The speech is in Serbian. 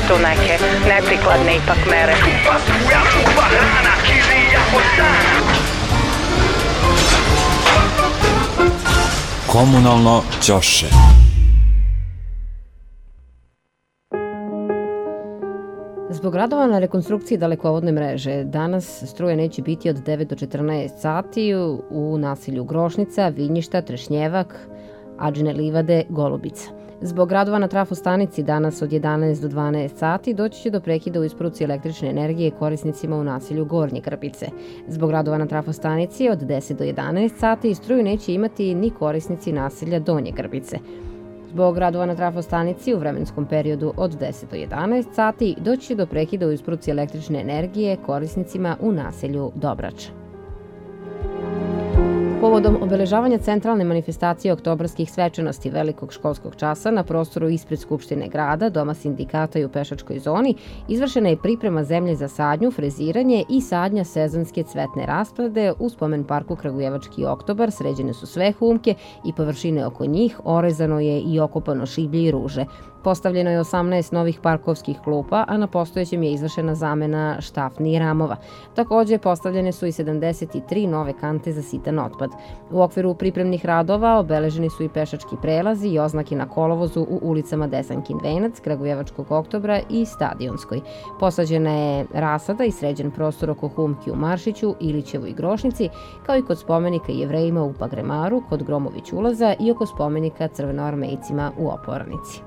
tu neke neprikladne ipak mere. Komunalno ćoše. Zbog radova na rekonstrukciji dalekovodne mreže, danas struje neće biti od 9 do 14 sati u naselju Grošnica, Vinjišta, Trešnjevak, Adžine Livade, Golubica. Zbog radova na trafostanici danas od 11 do 12 sati doći će do prekida u isporuci električne energije korisnicima u naselju Gornje Krpice. Zbog radova na trafostanici od 10 do 11 sati struju neće imati ni korisnici naselja Donje Krpice. Zbog radova na trafostanici u vremenskom periodu od 10 do 11 sati doći će do prekida u isporuci električne energije korisnicima u naselju Dobrača. Povodom obeležavanja centralne manifestacije oktobarskih svečanosti velikog školskog časa na prostoru ispred Skupštine grada, Doma sindikata i u pešačkoj zoni, izvršena je priprema zemlje za sadnju, freziranje i sadnja sezonske cvetne rasplade u spomen parku Kragujevački oktobar, sređene su sve humke i površine oko njih, orezano je i okopano šiblje i ruže. Postavljeno je 18 novih parkovskih klupa, a na postojećem je izvršena zamena štafni i ramova. Takođe, postavljene su i 73 nove kante za sitan otpad. U okviru pripremnih radova obeleženi su i pešački prelazi i oznake na kolovozu u ulicama Desankin venac, Kragujevačkog oktobra i Stadionskoj. Posađena je rasada i sređen prostor oko humki u Maršiću, Ilićevoj i Grošnici, kao i kod spomenika Jevrejima u Pagremaru, kod Gromović ulaza i oko spomenika crvenoarmejcima u Opornici.